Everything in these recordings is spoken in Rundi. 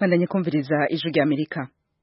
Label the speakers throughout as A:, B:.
A: Bandanye kumviriza ijwi rya Amerika.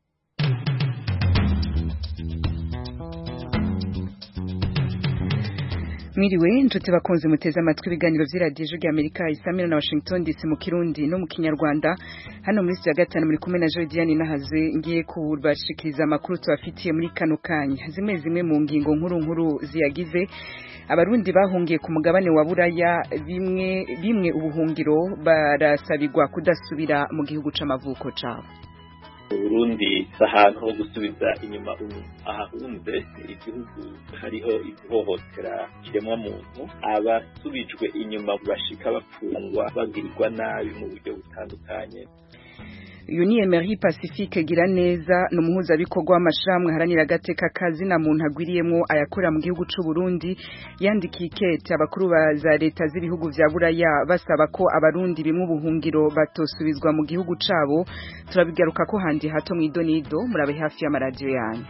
A: Mwiriwe inshuti bakunze muteze amatwi ibiganiro vy'iradiyo ijwi rya Amerika isamira na Washington DC mu Kirundi no mu Kinyarwanda. Hano muri studio ya gatanu muri kumwe na Jodiane Nahazwe ngiye kubashikiriza amakuru tubafitiye muri kano kanya. Zimwe mu ngingo nkuru ziyagize: Abarundi bahungiye ku mugabane wa Buraya bimwe ubuhungiro barasabirwa kudasubira mu gihugu c'amavuko cabo.
B: Burundi sahantu ho gusubiza inyuma ahahunze igihugu hariho ihohotera kiremwa muntu, abasubijwe inyuma bashika bapfungwa bagirirwa nabi mu buryo butandukanye.
A: Uyu ni Emery Pacifique Giraneza n'umuhuzabikorwa w'amashirahamwe haranira agateka kazina muntu agwiriyemwo ayakorera mu gihugu c'u Burundi, yandikiye ikete abakuru ba za leta z'ibihugu vya Buraya basaba ko abarundi bimwe ubuhungiro batosubizwa mu gihugu cabo. Turabigaruka ko handi hato mw'idonido, murabe hafi y'amaradiyo yanyu.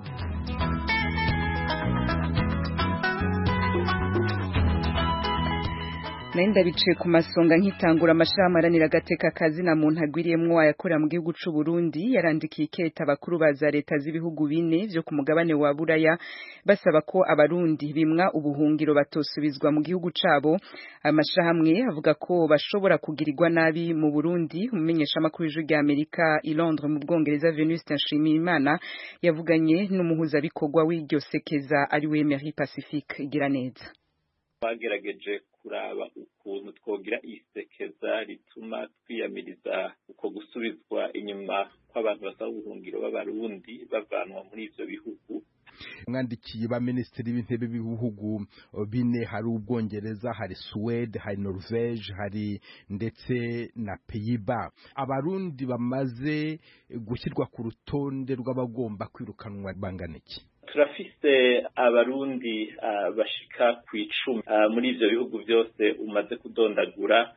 A: Naenda biciye ku masonga nkitangura amashirahamwe aranira agateka kazina muntu agwiriyemwo ayakorera mu gihugu c'u Burundi, yarandikiye ikete abakuru ba za leta z'ibihugu bine vyo ku mugabane wa Buraya basaba ko abarundi bimwa ubuhungiro batosubizwa mu gihugu cabo. Amashirahamwe avuga ko bashobora kugirirwa nabi mu Burundi. Umumenyeshamakuru w'ijwi rya Amerika i Londres mu Bwongereza Venuste Nshimiyimana yavuganye n'umuhuzabikorwa w'iryo sekeza ari we Emery Pacifique Giraneza.
B: Bagerageje kuraba ukuntu twogira isekeza rituma twiyamiriza uko gusubizwa inyuma kw'abantu basaba ubuhungiro b'abarundi bavanwa muri ivyo bihugu.
C: Mwandikiye ba ministeri b'intebe b'ibihugu bine, hari Ubwongereza, hari Suède, hari Norvège, hari ndetse na Pays-Bas. Abarundi bamaze gushyirwa ku rutonde rw'abagomba kwirukanwa bangana iki?
B: Turafise abarundi bashika kw'icumi muri ivyo bihugu byose umaze kudondagura,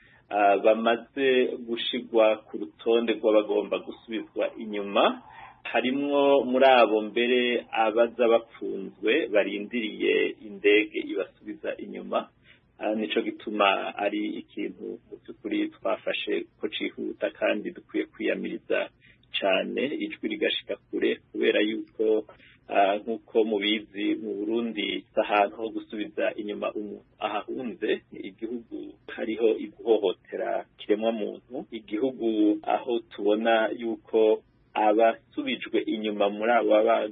B: bamaze gushigwa ku rutonde rw'abagomba gusubizwa inyuma. Harimwo muri abo mbere abaza bapfunzwe barindiriye indege ibasubiza inyuma. Nico gituma ari ikintu mu by'ukuri twafashe ko cihuta kandi dukwiye kwiyamiriza cane, ijwi rigashika kure, kubera yuko nk'uko mubizi mu Burundi sahantu ho gusubiza inyuma ahahunze igihugu hariho ihohotera kiremwa muntu, igihugu aho tubona yuko abasubijwe inyuma muri abo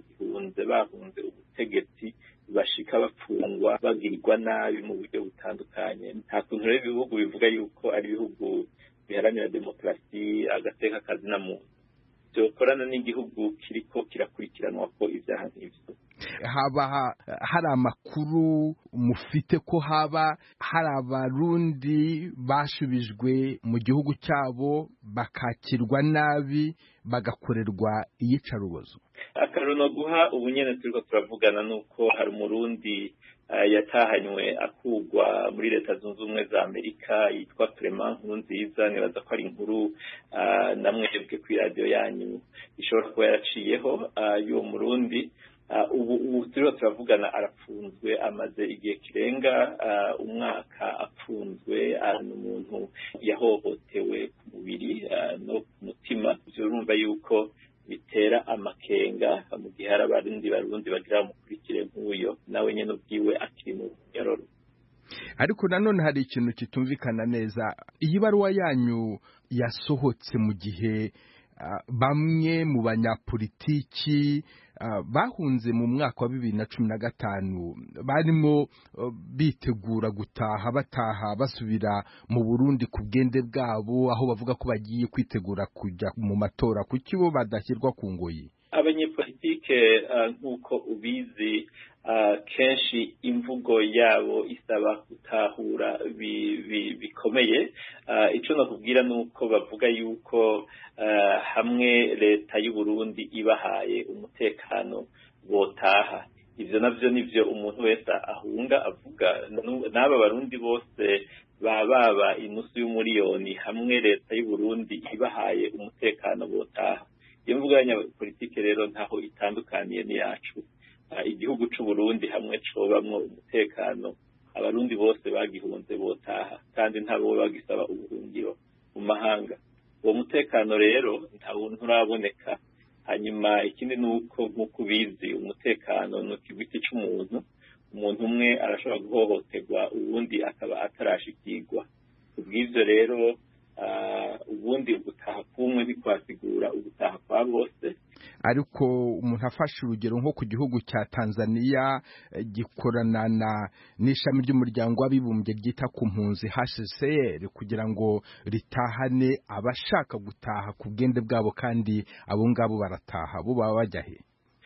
B: bahunze ubutegetsi bashika bapfungwa bagirirwa nabi mu buryo butandukanye. Nta kuntu rero ibihugu bivuga yuko ari ibihugu biharanira demokarasi, agateka kazina muntu, byokorana n'igihugu kiriko kirakurikiranwa ko ivyaha nk'ivyo.
C: Haba hari amakuru mufite ko haba hari abarundi bashubijwe mu gihugu cyabo bakakirwa nabi bagakorerwa iyicarubozo?
B: Akaruno guha ubunyene turiko turavugana nuko hari umurundi yatahanywe akugwa muri leta zunze ubumwe za Amerika yitwa Clement Nkurunziza. Nibaza ko ari inkuru namwebwe kw'iradiyo yanyu ishobora kuba yaraciyeho. Y'uwo murundi ubu turiko turavugana arapfunzwe, amaze igihe kirenga umwaka apfunzwe. N'umuntu yahohotewe ku mubiri no ku mutima. Urumva yuko bitera amakenga mu gihe hari barundi bagira bamukurikire nk'uyo nawe nyene ubwiwe akiri mu nyororo.
C: Ariko nanone hari ikintu kitumvikana neza. Iyi baruwa yanyu yasohotse mu gihe bamwe mu banyapolitiki bahunze mu mwaka wa 2015 barimo bitegura bataha basubira mu Burundi ku bwende bwabo, aho bavuga ko bagiye kwitegura kujya mu matora. Kuki bo badashyirwa ku ngoyi?
B: Abanyepolitike nk'uko ubizi kenshi imvugo yabo isaba gutahura bikomeye. Ico nakubwira nuko bavuga yuko hamwe leta y'u Burundi ibahaye umutekano botaha. Ivyo navyo nivyo umuntu wese ahunga avuga. N'aba barundi bose baba inusu y'umuriyoni, hamwe leta y'u Burundi ibahaye umutekano botaha. Iyo mvuga y'abanyapolitike rero ntaho itandukaniye n'iyacu. Igihugu c'u Burundi hamwe cobamwo umutekano, abarundi bose bagihunze botaha, kandi ntabo bagisaba ubuhungiro mu mahanga. uwo mutekano rero nturaboneka. Hanyuma ikindi ni uko nk'uko ubizi umutekano ni ikigwiti cy'umuntu, umuntu umwe arashobora guhohoterwa ubundi akaba atarashikirwa. Ubw'ivyo rero ubundi ugutaha kumwe bikwasigura ugutaha kwa bose.
C: Ariko umuntu afashe urugero nko ku gihugu cya Tanzania gikorana n'ishami ry'umuryango w'abibumbye ryita ku mpunzi HCR kugira ngo ritahane abashaka gutaha ku bwende bwabo, kandi abo ngabo barataha, bo baba bajya he?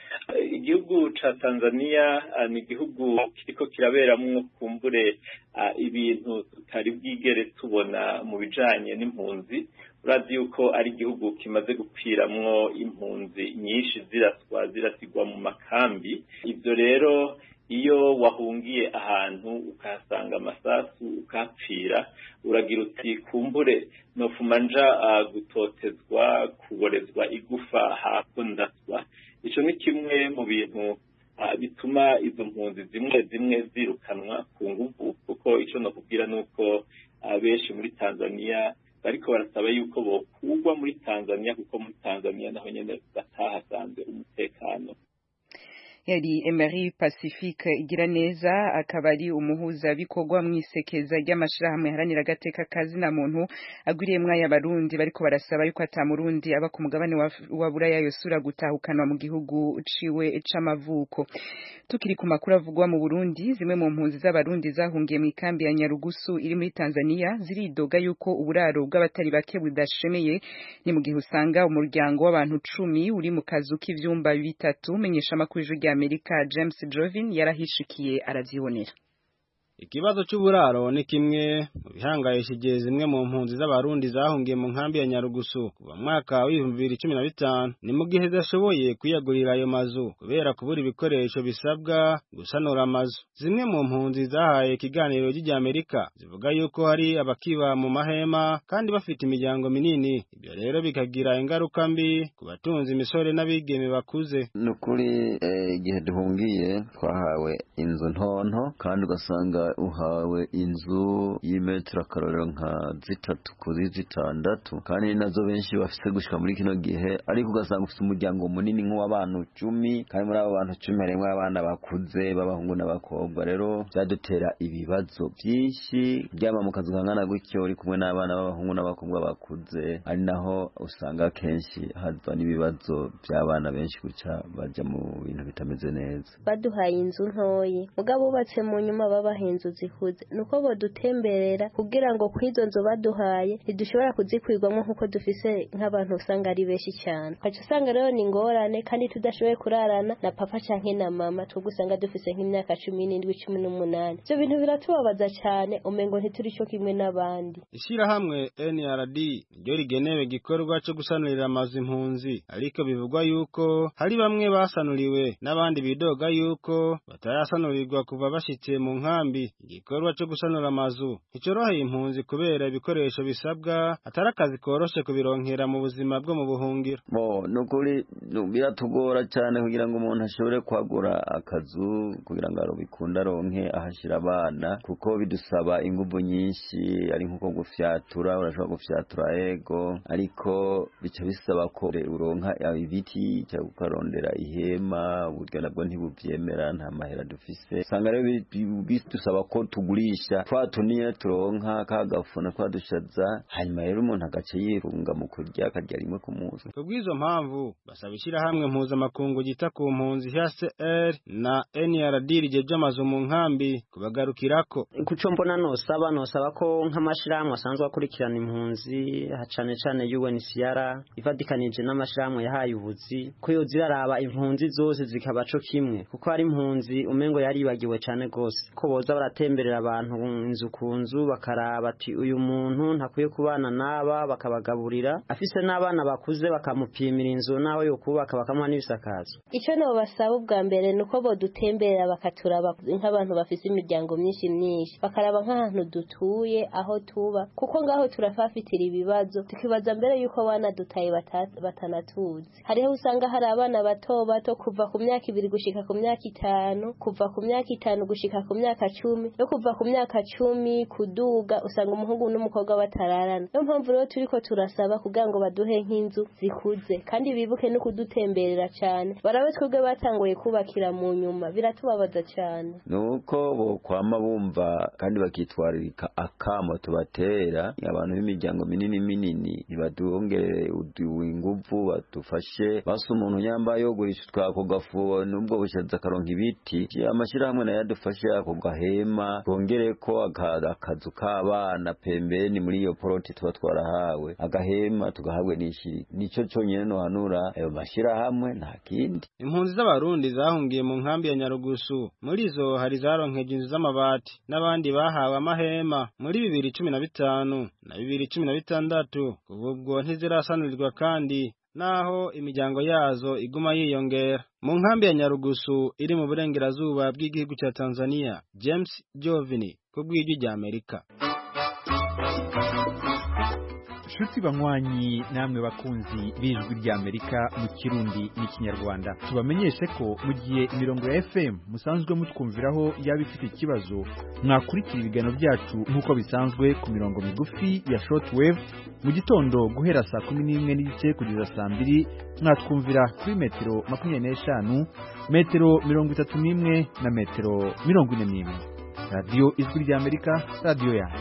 B: Igihugu ca Tanzania ni igihugu kiriko kiraberamwo kumbure ibintu tutari bwigere tubona mu bijanye n'impunzi. Urazi yuko ari igihugu kimaze gupfiramwo impunzi nyinshi zirasigwa mu makambi. Ivyo rero iyo wahungiye ahantu ukahasanga amasasu ukahapfira, uragira uti kumbure nofuma nja gutotezwa, kuborezwa igufa hako ndaswa. Ico ni kimwe mu bintu bituma izo mpunzi zimwe zirukanwa ku nguvu, kuko ico nokubwira nuko benshi muri Tanzania bariko barasaba yuko bokugwa muri Tanzania, kuko muri Tanzania naho nyene batahasanze umutekano.
A: Yari Emery Pacifique Igiraneza, akaba ari umuhuza bikorwa mwisekeza ry'amashirahamwe haranira agateka kazina muntu agwiriyemwo y'abarundi bariko barasaba yuko atamurundi aba ku mugabane wa Buraya yosura gutahukanwa mu gihugu ciwe c'amavuko. Tukiri ku makuru avugwa mu Burundi, zimwe mu mpunzi z'abarundi zahungiye mu ikambi ya Nyarugusu iri muri Tanzania ziridoga yuko uburaro bw'abatari bake budashemeye, ni mu gihe usanga umuryango w'abantu 10 uri mu kazu k'ivyumba 3. Menyesha makuru Amerika James Jovin yarahishikiye aravyibonera.
D: Ikibazo cy'uburaro ni kimwe mu bihangayishije zimwe mu mpunzi z'abarundi zahungiye mu nkambi ya Nyarugusu kuva mwaka wa 2015, ni mu gihe zashoboye kwiyagurira ayo mazu kubera kubura ibikoresho bisabwa gusanura amazu. Zimwe mu mpunzi zahaye ikiganiro ry'Amerika zivuga yuko hari abakiba mu mahema kandi bafite imiryango minini, ibyo rero bikagira ingaruka mbi ku batunzi imisore n'abigeme bakuze.
E: Nukuri igihe duhungiye twahawe inzu ntonto, kandi ugasanga uhawe inzu y'imetero akarorero nka 3 kuri 6, kandi nazo benshi bafise gushika muri kino gihe, ariko ugasanga ufite umuryango munini nk'uw'abantu 10, kandi muri abo bantu 10 harimo abana bakuze b'abahungu n'abakobwa. Rero byadutera ibibazo byinshi, byama mu kazu kangana gutyo uri kumwe n'abana b'abahungu n'abakobwa bakuze, ari naho usanga kenshi hazwa n'ibibazo by'abana benshi guca baja mu bintu bitameze neza.
F: Baduhaye inzu ntoyi mugabo bubatse mu nyuma babahenze zihuze, nuko bodutemberera kugira ngo kwizo nzo baduhaye ntidushobora kuzikwirwamo nkuko dufise nk'abantu usanga ari benshi cyane. Kaca usanga rero ni ngorane, kandi tudashoboye kurarana na papa canke na mama, tugusanga dufise nk'imyaka 17 18. Ibyo bintu biratubabaza cyane, umengo ntituri cyo kimwe n'abandi.
D: Ishirahamwe NRD ryo rigenewe gikorwa cyo gusanurira amazu impunzi, ariko bivugwa yuko hari bamwe basanuriwe n'abandi bidoga yuko batarasanurirwa kuva bashitse mu nkambi. Igikorwa cyo gusanura amazu icoroheye impunzi kubera ibikoresho bisabwa atari akazi koroshe kubironkera mu buzima bwo mu buhungiro.
E: Nukuri biratugora cyane kugira ngo umuntu ashobore kwagura akazu kugira ngo arobikunda ronke ahashira abana, kuko bidusaba inguvu nyinshi, ari nkuko gufyatura, urashobora gufyatura ego, ariko bica bisaba ko uronka ibiti cyangwa ukarondera ihema, uburyo nabwo ntibuvyemera, nta mahera dufise. Usanga rero bidusaba ko tugurisha twatuniye turonka kagafuna twadushaza, hanyuma rero umuntu agace yirunga mu kurya akarya rimwe ku munsi.
D: Kubw'izo mpamvu basaba ishirahamwe mpuzamakungu gita ku mpunzi HCR na NRD rijeje amazu mu nkambi kubagarukirako.
G: Kuco mbona nosaba ko nk'amashirahamwe asanzwe akurikirana impunzi, hacane cane UNHCR ifadikanije n'amashirahamwe yahaye ubuzi, ko yo ziraraba impunzi zose zikabaco kimwe, kuko ari impunzi umengo yaribagiwe cane gose, ko boza baratemberera abantu inzu ku nzu bakaraba ati uyu muntu ntakwiye kubana n'aba, bakabagaburira, afise n'abana bakuze bakamupimira inzu naho yo kubaka bakamuha n'ibisakazo.
F: Ico no basaba ubwa mbere nuko bodutemberera bakaturaba nk'abantu bafise imiryango myinshi, bakaraba nk'ahantu dutuye aho tuba, kuko ngaho turafafitira ibibazo tukibaza mbere yuko abana dutaye batanatuzi. Hariho usanga hari abana bato kuva ku myaka 2 gushika ku myaka 5, kuva ku myaka 5 gushika ku myaka 10, 10 no kuva ku myaka 10 kuduga usanga umuhungu n'umukobwa batararana. Niyo mpamvu rero turiko turasaba kugira ngo baduhe nk'inzu zikuze kandi bibuke no kudutemberera cyane. Barabe twebwe batanguye kubakira mu nyuma biratubabaza cyane.
E: Nuko bo kwama bumva kandi bakitwaririka akamo tubatera abantu b'imiryango minini ibadongere inguvu badufashe basa umuntu yambaye yogurisha twako gafu nubwo bushaza karonka ibiti amashirahamwe nayo adufashe ako gahema bongere ko akazu k'abana pembeni muri iyo poroti tuba twarahawe agahema tugahabwe n'ishiri nico cyonyene no hanura ayo mashirahamwe nta kindi.
D: Impunzi z'abarundi zahungiye mu nkambi ya Nyarugusu muri zo hari zaronkeje inzu z'amabati n'abandi bahawe amahema muri 2015 na 2016 ubwo ntizirasanurirwa kandi naho imiryango yazo iguma yiyongera. Mu nkambi ya Nyarugusu iri mu burengerazuba bw'igihugu cya Tanzania, James Jovini ku bw'ijwi rya Amerika.
H: Shuti banywanyi namwe bakunzi b'ijwi rya Amerika mu Kirundi n'ikinyarwanda tubamenyeshe ko mu gihe imirongo ya FM musanzwe mutwumviraho yaba ifite ikibazo mwakurikira ibiganiro byacu nk'uko bisanzwe ku mirongo migufi ya shortwave mu gitondo guhera saa 11 n'igice kugeza saa 2 mwatwumvira kuri metero 25 metero 31 na metero 41. Radio Ijwi rya Amerika, radio ya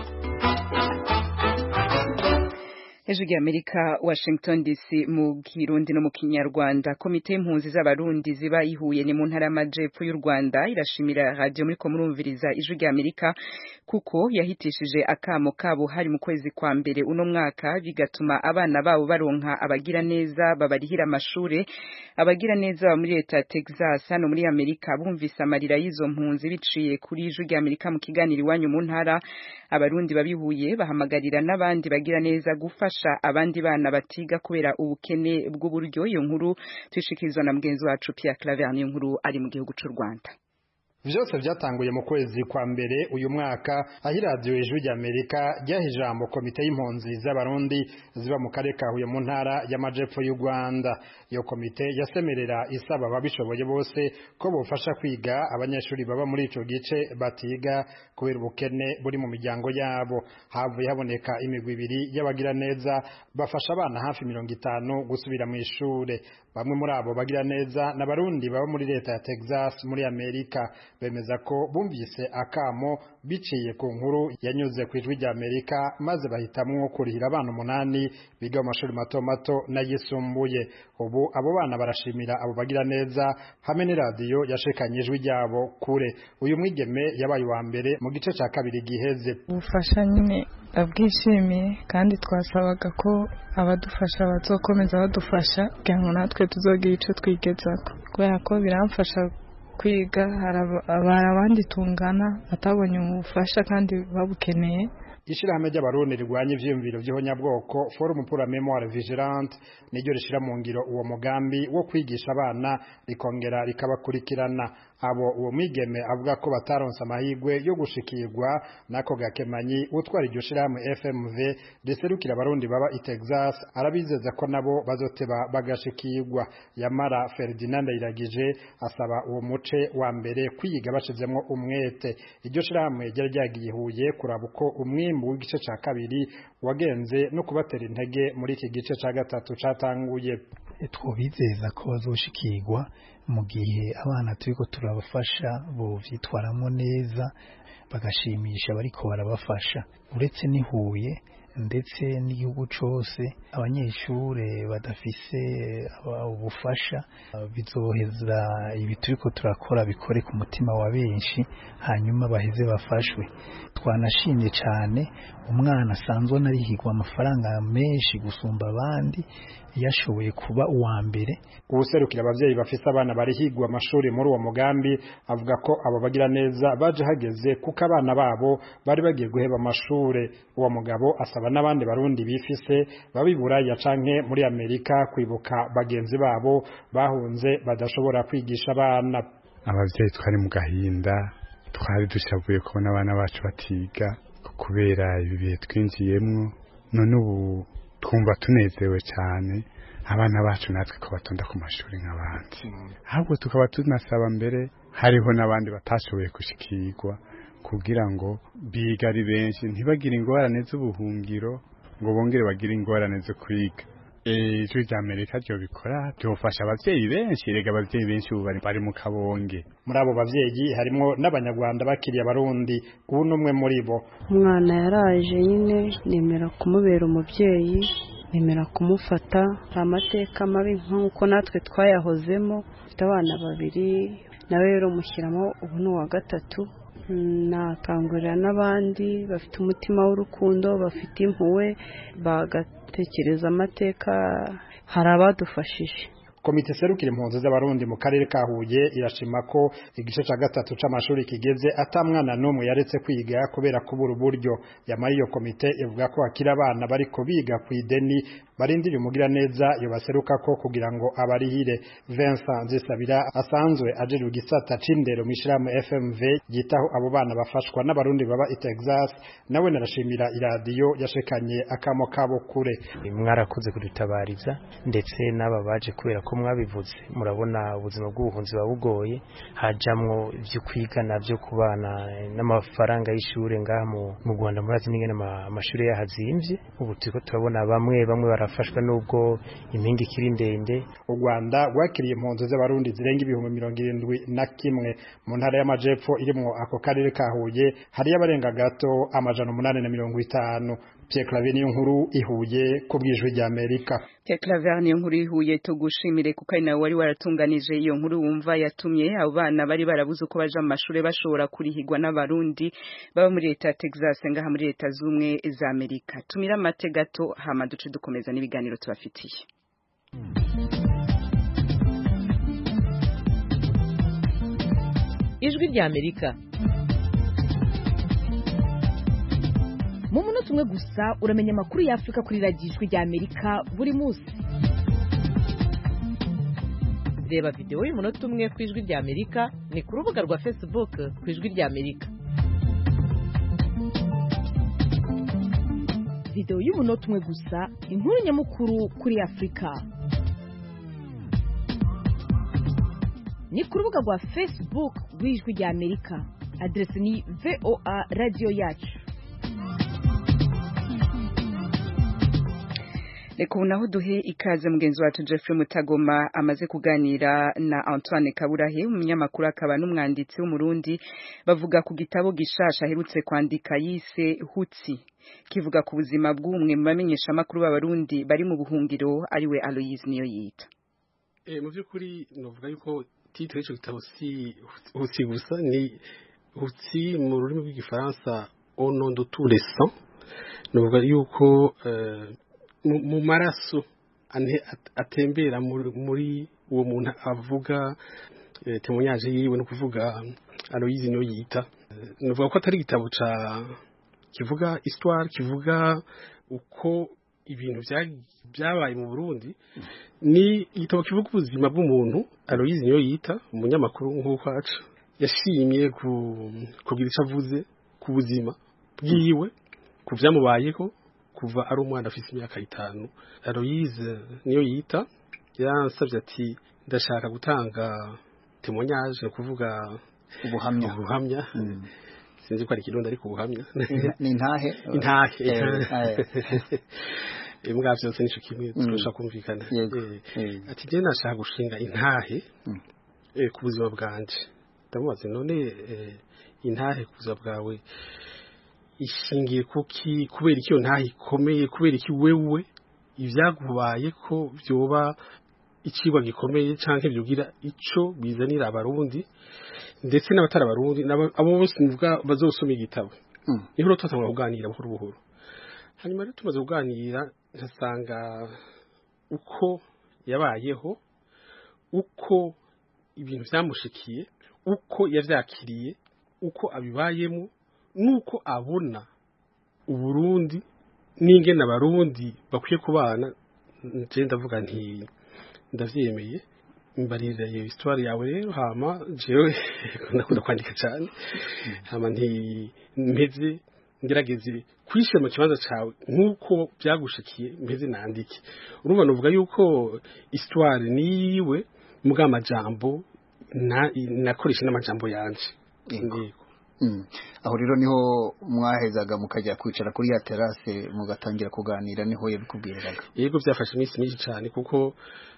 A: Ijwi rya Amerika, Washington DC mu Kirundi no mu Kinyarwanda. Komite y'impunzi z'abarundi ziba ihuye ni mu ntara y'Amajepfo y'u Rwanda irashimira radio muri ko murumviriza Ijwi rya Amerika kuko yahitishije akamo kabo hari mu kwezi kwa mbere uno mwaka bigatuma abana babo baronka abagira neza babarihira amashure. Abagira neza muri leta ya Texas hano muri Amerika bumvise amarira y'izo mpunzi biciye kuri Ijwi rya Amerika mu kiganiro iwanyu mu ntara. Abarundi babihuye bahamagarira n'abandi bagira neza gufasha abandi bana batiga kubera ubukene bw'uburyo. Iyo nkuru tuyishikirizwa na mugenzi wacu Pierre Claver ni nkuru ari mu gihugu cy'u Rwanda.
I: Vyose vyatanguye mu kwezi kwa mbere uyu mwaka aho radio Ijwi rya Amerika ryahijambo komite y'impunzi z'abarundi ziba mu karere ka Huye mu ntara y'Amajepfo y'u Rwanda. Iyo komite yasemerera isaba ababishoboye bose ko bofasha kwiga abanyeshuri baba muri ico gice batiga kubera ubukene buri mu miryango yabo. Havuye haboneka imigwi ibiri y'abagira neza bafasha abana hafi 50 gusubira mu ishure. Bamwe muri abo bagira neza n'abarundi baba muri leta ya Texas muri Amerika bemeza ko bumvise akamo biciye ku nkuru yanyuze ku Ijwi rya Amerika maze bahitamwo kurihira abana 8 biga mu mashuri mato n'ayisumbuye. Ubu abo bana barashimira abo bagira neza hamwe ni radio yashekanye ijwi ryabo kure. Uyu mwigeme yabaye wa mbere mu gice ca kabiri giheze.
J: Ubufasha nyine abwishimiye kandi twasabaga ko abadufasha bazokomeza badufasha kugira ngo natwe tuzogira ico twigezako kubera ko biramfasha kwiga. Hari abandi tungana batabonye ubufasha kandi babukeneye.
I: Ishirahamwe ry'abarundi rigwanya ivyiyumviro vy'ihonyabwoko Forum pour la Mémoire Vigilante niryo rishira mu ngiro uwo mugambi wo kwigisha abana rikongera rikabakurikirana. Abo uwo mwigeme avuga ko bataronse amahigwe yo gushikirwa nako gakemanyi utwara iryo shirahamwe FMV riserukira abarundi baba i Texas arabizeza ko nabo bazoteba bagashikirwa. Yamara Ferdinand Iragije asaba uwo muce wa mbere kwiga bashizemwo umwete. Iryo shirahamwe ryari ryagiye Huye kuraba uko umwimbu w'igice ca kabiri wagenze no kubatera intege muri iki gice ca gatatu catanguye.
K: Twobizeza ko bazoshikirwa mu gihe abana turiko turabafasha bo vyitwaramo neza bagashimisha bariko barabafasha. Uretse ni Huye ndetse n'igihugu cose abanyeshure badafise ubufasha bizoheza ibi turiko turakora bikore ku mutima wa benshi hanyuma baheze bafashwe. Twanashimye cyane umwana asanzwe narihigwa amafaranga menshi gusumba abandi yashoboye kuba uwa mbere.
I: Ubuserukira abavyeyi bafise abana barihigwa amashuri muri uwo mugambi avuga ko abo bagira neza baje hageze kuko abana babo bari bagiye guheba amashure. Uwo mugabo asaba n'abandi barundi bifise babibura ya canke muri Amerika kwibuka bagenzi babo bahunze badashobora kwigisha abana.
L: Abavyeyi twari mu gahinda twari dushavuye kubona abana bacu batiga kubera ibi bihe twinjiyemwo, none ubu twumva tunezewe cyane abana bacu natwe ko batonda ku mashuri nk'abandi. Ahubwo tukaba tunasaba mbere hariho n'abandi batashoboye gushikirwa kugira ngo biga ari benshi ntibagire ingorane z'ubuhungiro ngo bongere bagire ingorane zo kwiga. Ijwi rya Amerika ryo bikora byofasha abavyeyi benshi, rega abavyeyi benshi ubu bari mu kabonge.
I: Muri abo bavyeyi harimo n'abanyarwanda bakiriye abarundi, ubu numwe muri bo.
M: Umwana yaraje nyine nemera kumubera umuvyeyi, nemera kumufata. Amateka mabi nk'uko natwe twayahozemo, mfite abana babiri nawe rero mushyiramo ubu ni uwa gatatu. Nakangurira n'abandi bafite umutima w'urukundo, bafite impuhwe, bagatekereza amateka, hari abadufashije.
I: Komite serukira impunzi z'abarundi mu karere ka Huye irashima ko igice ca gatatu c'amashuri kigeze atamwana n'umwe yaretse kwiga kubera kubura uburyo. Yamara iyo komite ivuga ko akira abana bariko biga ku ideni barindira umugira neza yo baseruka ko kugira ngo abarihire. Vincent Zisabira asanzwe ajeje igisata c'indero mu ishirahamwe FMV yitaho abo bana bafashwa n'abarundi baba i Texas, nawe narashimira iradiyo yashekanye akamo kabo kure.
N: Mwarakoze kudutabariza ndetse n'aba baje kubera ko mwabivuze, murabona ubuzima bw'ubuhunzi babugoye, hajamwo ibyo kwiga navyo kubana n'amafaranga y'ishure ngaha mu Rwanda. Murazi n'ingene amashuri yahazimvye, ubu turiko turabona bamwe barafashwa n'ubwo impinga ikiri ndende.
I: U Rwanda rwakiriye impunzi z'abarundi zirenga 71,000 mu ntara y'amajepfo irimwo ako karere ka Huye, hari abarenga gato 850. Pierre Claver niyo nkuru ihuye ku bw'ijwi rya Amerika.
A: Pierre Claver niyo nkuru ihuye, tugushimire kuko ari nawe wari waratunganije iyo nkuru wumva yatumye abo bana bari barabuze uko baja mu mashure bashobora kurihigwa n'abarundi baba muri leta ya Texas ngaha muri leta z'umwe za Amerika. Tumira amate gato hama duce dukomeza n'ibiganiro tubafitiye.
O: Ijwi rya Amerika. Mu munota umwe gusa uramenya amakuru ya Afrika kuri radiyo Ijwi rya Amerika buri munsi. Reba video y'umunota umwe ku Ijwi rya Amerika ni ku rubuga rwa Facebook ku Ijwi rya Amerika. Video y'umunota umwe gusa, inkuru nyamukuru kuri Afrika. Ni ku rubuga rwa Facebook rw'Ijwi rya Amerika. Adresi ni VOA Radio Yacu.
A: Reka unaho duhe ikaze mugenzi wacu Jeffrey Mutagoma amaze kuganira na Antoine Kaburahe, umunyamakuru akaba n'umwanditsi w'umurundi, bavuga ku gitabo gishasha aherutse kwandika yise Hutsi, kivuga ku buzima bw'umwe mu bamenyesha amakuru b'abarundi bari mu buhungiro ariwe Aloise Niyoyita.
P: Mu by'ukuri novuga yuko titre y'icyo gitabo si Hutsi gusa, ni Hutsi mu rurimi rw'igifaransa au nom de tous les sangs. Novuga yuko mu maraso atembera muri uwo muntu avuga témoignage yiwe, no kuvuga Aloise Niyoyita. Novuga ko atari igitabo kivuga histoire, kivuga uko ibintu byabaye mu Burundi, ni igitabo kivuga ubuzima bw'umuntu Aloise Niyoyita, umunyamakuru nk'uko aca yashimye kugira icyo avuze ku buzima bwiwe, ku byamubayeho kuva ari umwana afite imyaka 5. Aloise Niyoyita yansabye ati ndashaka gutanga témoignage, no kuvuga ubuhamya. Sinzi ko ari kirundi ariko ubuhamya
Q: ni intahe
P: imbwa byose nico kimwe turashaka kumvikana. Ati je nashaka gushinga intahe ku buzima bwanje. Ndamubaza none intahe ku buzima bwawe ishingiye kuki, kubera iki iyo ntahe ikomeye, kubera iki wewe ivyagubaye ko byoba icigwa gikomeye canke byugira ico bizanira abarundi ndetse n'abatari abarundi abo bose nivuga bazosoma igitabo. Niho twatangura kuganira buhoro buhoro, hanyuma rero tumaze kuganira ntasanga uko yabayeho, uko ibintu byamushikiye, uko yavyakiriye, uko abibayemo, nuko abona Uburundi n'ingene abarundi bakwiye kubana. Je ndavuga nti ndavyemeye, imbarira iyo histoire yawe rero, hama jewe nakunda kwandika cyane, hama nti mpeze ngerageze kwishira mu kibanza cawe nkuko byagushikiye, mpeze nandike. Urumva novuga yuko histoire niwe muga amajambo nakoresha n'amajambo yanje.
Q: aho rero niho mwahezaga mukajya kwicara kuri ya terase mugatangira kuganira niho yabikubwiraga
P: yego byafashe iminsi myinshi cyane kuko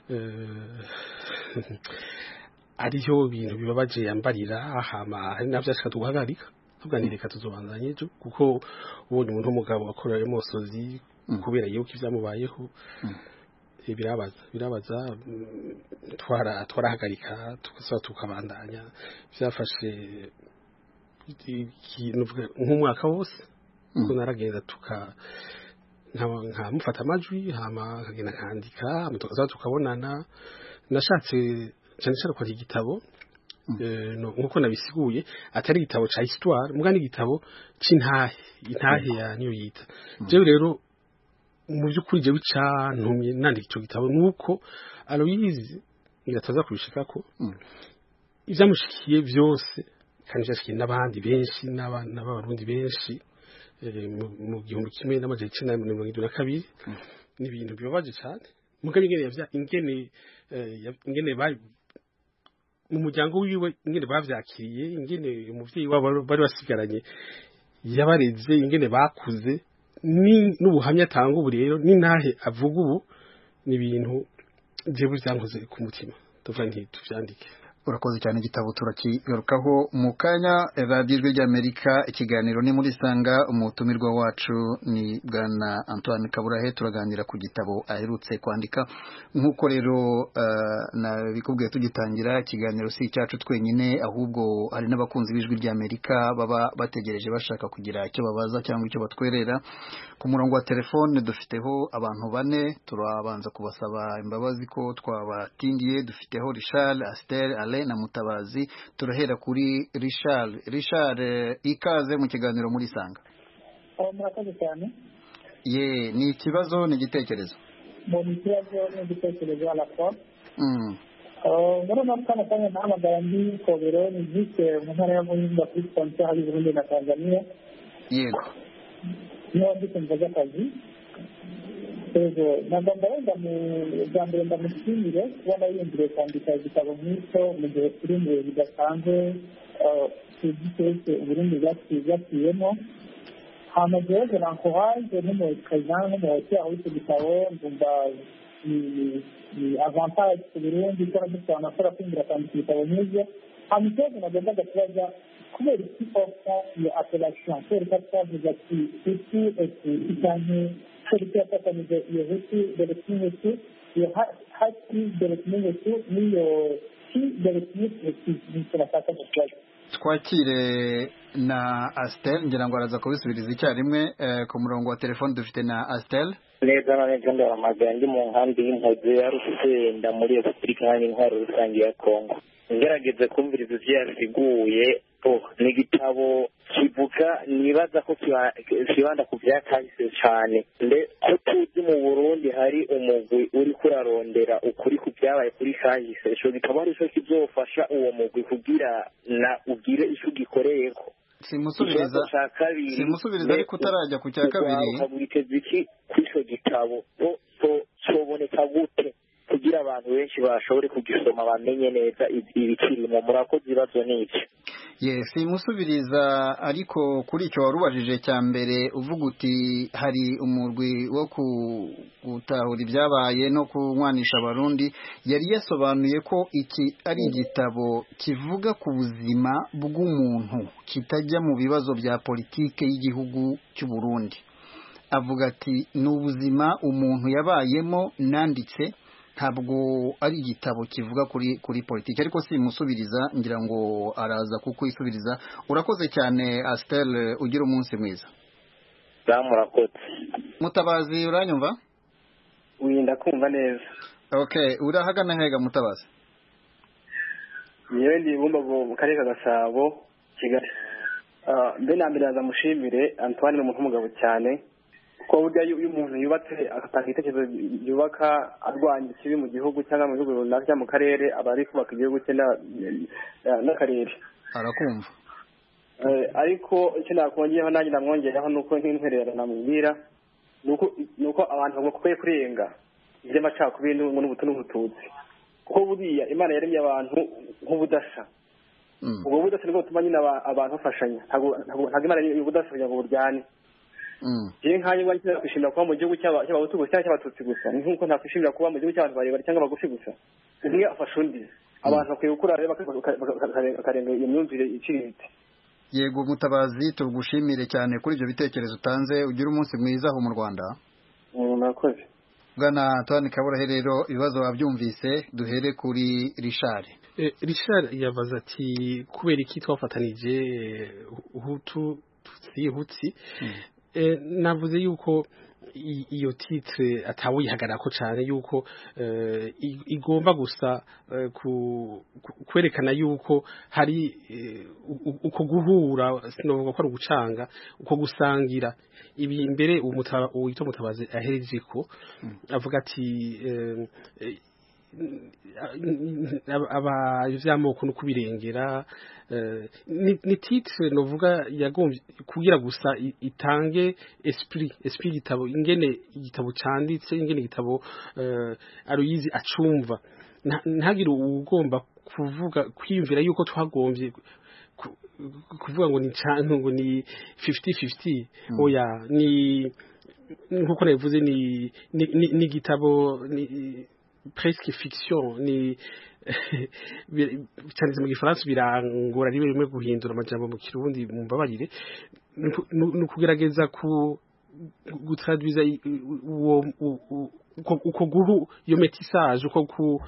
P: ariyo bintu bibabaje yambarira hama hari navyo ashaka guhagarika tuganireka tuzobandanye ejo kuko ubonye umuntu w'umugabo akora emosozi kubera yuko ivyamubayeho birabaza twarahagarika tukabandanya byafashe nk'umwaka wose kuko naragenda nkamufata amajwi hama nkagenda nkandika tukabonana nashatse cyane cyane kwandika igitabo nkuko nabisiguye atari igitabo ca histoire mugani igitabo c'intahe ya niyo yita jewe rero mu by'ukuri jewe cantumye nandika ico gitabo nuko Aloyizi irataza kubishikako ivyamushikiye byose kandi byashikiye n'abandi benshi n'abarundi benshi mu 1972 n'ibintu bibabaje cyane mugabe ingene bari mu muryango wiwe ingene bavyakiriye ingene umuvyeyi wabo bari basigaranye yabareze ingene bakuze n'ubuhamya atanga ubu rero n'intahe avuga ubu ni ibintu jewe byankoze ku mutima tuvuga nti tuvyandike
Q: urakoze cyane igitabo turakigarukaho mu kanya. Radio Ijwi ry'Amerika, ikiganiro ni muri sanga, umutumirwa wacu ni bwana Antoine Kaburahe, turaganira ku gitabo aherutse kwandika. Nkuko rero nabikubwiye tugitangira, ikiganiro si cyacu twenyine, ahubwo hari n'abakunzi b'Ijwi ry'Amerika baba bategereje bashaka kugira icyo babaza cyangwa icyo batwerera. Ku murongo wa telefone dufiteho abantu 4, turabanza kubasaba imbabazi ko twabatindiye. Dufiteho Richard, Astel, na Mutabazi. Turahera kuri Richard, ikaze mu kiganiro muri sanga.
R: Murakoze cyane.
Q: Ni ikibazo ni igitekerezo?
R: Ni ikibazo ni igitekerezo alapfa. Muri nakana kanya nahamagara ndi Kobero, ni vise mu ntara ya Muyinga kuri frontiere hari Burundi na Tanzania.
Q: Yego.
R: Niho ndi kumvaga akazi. Nagomba wenda mu mbere ndamushimire kubona yiyumvire kwandika igitabo nk'icyo mu gihe turi imbere bidasanzwe tugikeretse Uburundi bwaciyemo. hama jewe nankoraje nk'umupresident nk'umuhoteli w'icyo gitabo ngumva ni avantage ku Burundi ko dufite amakora kwinjira kwandika ibitabo nk'ibyo. hama ikibazo nagombaga kubaza kubera iki ofta iyo appellation kubera ko twavuze ati hutu cyane kubera ko yafatanije iyo hutu derekinetu iyo hati derekinetu n'iyo ki derekinetu nishaka kubaza.
Q: Twakire na Astel, ngira ngo araza kubisubiriza icyarimwe. Ku murongo wa telefone dufite na Astel.
S: Neza na neza ndamagana ndi mu nkambi y'impunzi ya Rusenda muri Repubulika y'Intwaro Rusange ya Kongo. Ngerageze kumviriza ivyo yasiguye. Ni igitabo kivuga nibaza ko kibanda ku vyakahise cyane. Ko tuzi mu Burundi hari umugwi uri kurarondera ukuri ku byabaye kuri kahise. Ico gitabo ari cyo kizofasha uwo mugwi kugira na ugire ico gikoreyeko.
Q: Simusubiriza ariko utarajya ku cya kabiri.
S: Ukabwiteza iki kw'ico gitabo soboneka gute kugira abantu benshi bashobore kugisoma bamenye neza ibikirimo. Murakoze ibibazo n'iki.
Q: Simusubiriza ariko kuri icyo warubajije cya mbere uvuga uti hari umurwi wo gutahura ibyabaye no kunywanisha abarundi, yari yasobanuye ko iki ari igitabo kivuga ku buzima bw'umuntu kitajya mu bibazo bya politike y'igihugu cy'u Burundi. Avuga ati ni ubuzima umuntu yabayemo nanditse, ntabwo ari igitabo kivuga kuri politiki. Ariko simusubiriza, ngira ngo araza kuko isubiriza. Urakoze cyane Astel, ugira umunsi mwiza.
S: Murakoze.
Q: Mutabazi, uranyumva?
T: Winda kumva neza.
Q: Okay, urahagana hega Mutabazi?
T: Yewe ndi Bumbogo mu karere ka Gasabo, Kigali. Mbe nambere azamushimire Antoine ni umuntu w'umugabo cyane. Ko burya iyo umuntu yubatse agatanga igitekerezo yubaka arwanya ikibi mu gihugu cyangwa mu bihugu runaka mu karere, aba ari kubaka igihugu cye n'akarere.
Q: Arakumva.
T: Ariko icyo nakongeraho nanjye namwongeraho nuko nk'intwererano namubwira nuko abantu bakwiye kurenga iby'amacakubiri n'ubutu n'ubututsi. Kuko buriya Imana yaremye abantu nk'ubudasa. ubwo budasa nibwo butuma nyine abantu bafashanya ntabwo imana y'ubudasa kugira ngo buryane jewe nkanye ngo ntakwishimira kuba mu gihugu cy'abahutu gusa cyangwa cy'abatutsi gusa ni nk'uko ntakwishimira kuba mu gihugu cy'abantu barebare cyangwa bagufi gusa umwe afasha undi abantu bakwiye gukura rero bakarenga iyo myumvire iciriritse.
Q: Yego Mutabazi tugushimire cyane kuri ibyo bitekerezo utanze, ugira umunsi mwiza aho mu Rwanda.
T: Murakoze.
Q: Bwana Antoine Kaburahe, rero ibibazo wabyumvise, duhere kuri Richard.
P: Richard yabaza ati kubera iki twafatanije Hutu Tutsi Hutsi, navuze yuko iyo titre atawuyihagarako cyane yuko igomba gusa kwerekana yuko hari uko guhura, sinovuga ko ari ugucanga, uko gusangira ibi imbere uwito Mutabazi ahereje ko avuga ati abavyamoko no kubirengera ni titre novuga yagombye kugira gusa itange esprit gitabo, ingene igitabo canditse, ingene igitabo Aloyizi acumva, ntagire ugomba kuvuga kwiyumvira yuko twagombye kuvuga ngo ni cantu ngo ni 50-50. Oya, ni nkuko navuze ni gitabo ni presque fiction, ni cyane mu gifaransa birangora ari bimwe guhindura amajambo mu kirundi mu mbabarire, nukugerageza gutraduiza uko guhu iyo métissage, uko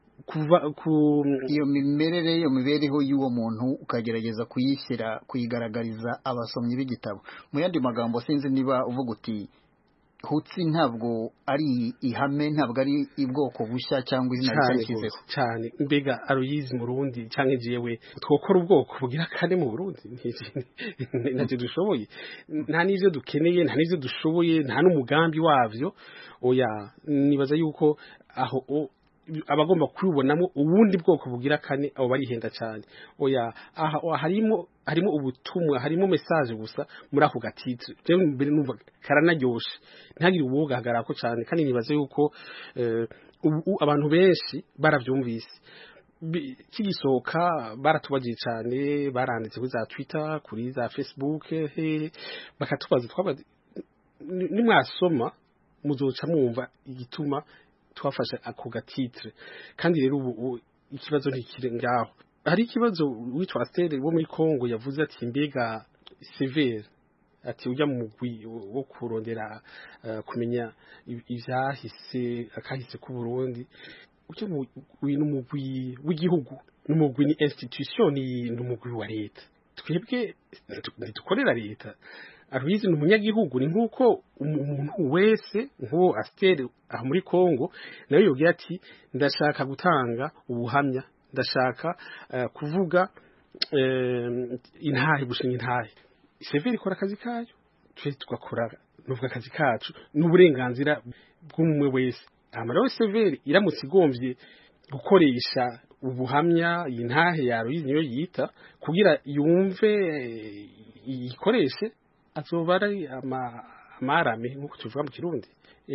Q: iyo mimerere, iyo mibereho y'uwo muntu ukagerageza kuyigaragariza abasomyi b'igitabo. Mu yandi magambo, sinzi niba uvuga uti Hutsi ntabwo ari ihame, ntabwo ari ibwoko bushya cyangwa izina ryashyizeho
P: cyane. Mbega Aloyizi mu Burundi cyangwa jewe twokora ubwoko bugira kane mu Burundi? Ntacyo dushoboye, nta n'ivyo dukeneye, nta n'ivyo dushoboye, nta n'umugambi wavyo. Oya, nibaza yuko aho abagomba kwibonamo ubundi bwoko bugira kane abo barihenda cyane. Oya, harimo ubutumwa, harimo message gusa muri ako gatitire. Jewe mbere numva karanaryoshe, ntagire ubugahagarako cyane, kandi nibaze yuko abantu benshi baravyumvise kigisohoka, baratubagiye cyane, baranditse kuri za Twitter, kuri za Facebook, bakatubaza nimwasoma muzoca mwumva igituma twafashe ako gatitire. Kandi rero ubu ikibazo ntikiri ngaho. Hari ikibazo witwa Astere wo muri Kongo yavuze ati mbega severe, ati ujya mu mugwi wo kurondera kumenya ivyahise akahise ku Burundi, ujya mu mugwi w'igihugu, n'umugwi ni institution, ni umugwi wa leta. Twebwe dukorera leta. Aloyizi ni umunyagihugu, ni nkuko umuntu wese nk'uwo Astere aha muri Kongo nawe yogira ati ndashaka gutanga ubuhamya, ndashaka kuvuga intahe, gushinga intahe. Severe ikora akazi kayo, twe tugakora nuvuga akazi kacu n'uburenganzira bw'umwe wese. Amara Severe iramutse igombye gukoresha ubuhamya, intahe ya Aloyizi niyo yita kugira yumve ikoreshe, azoba ari amarame nk'uko tuvuga mu Kirundi.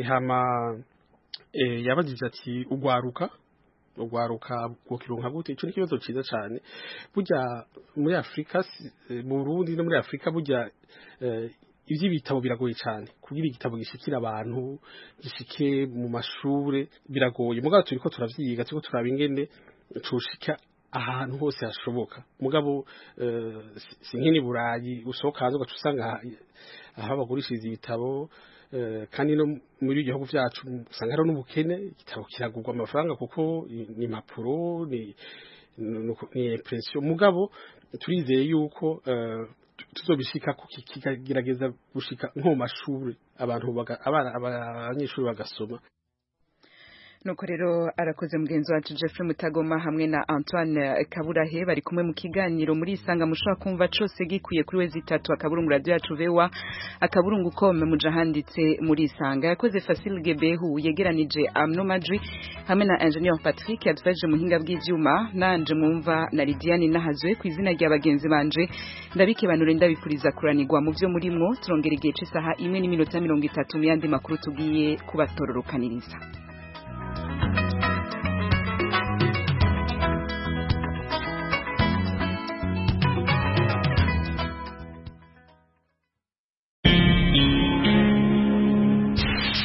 P: Yabajije ati ugwaruka bwokironka gute? Ico ni ikibazo ciza cyane. Burya muri Afrika, mu Burundi no muri Afrika, burya ivy'ibitabo biragoye cyane kugira igitabo gishikira abantu, gishike mu mashure, biragoye. Mugabo turiko turavyiga, turiko turaba ingene tushika ahantu hose hashoboka. Mugabo sinkini Burayi usohoka hanze ugasanga aho bagurishiriza ibitabo, kandi no muri igihugu vyacu usanga hari n'ubukene. Igitabo kiragurwa amafaranga kuko ni impapuro, ni impression. Mugabo turizeye yuko tuzobishika kikagerageza gushika nko mu mashuri, abanyeshuri bagasoma.
A: Nuko rero arakoze mugenzi wacu Jeffrey Mutagoma hamwe na Antoine Kaburahe bari kumwe mu kiganiro muri Isanga. Mushobora kumva cose gikuye kuri wezi 3 akaburungu radio yacu vewa akaburungu kome muja handitse muri Isanga. Yakoze Fasil Gebehu yegeranije Amno Madri hamwe na Engineer Patrick yadufashije muhinga bw'ivyuma, nanje mwumva na Lidiane Nahazwe ku izina rya bagenzi banje ndabike banure ndabifuriza kuranirwa mu byo murimwo. Turongera igihe cy'isaha 1:30 mu yandi makuru tugiye kubatororokaniriza.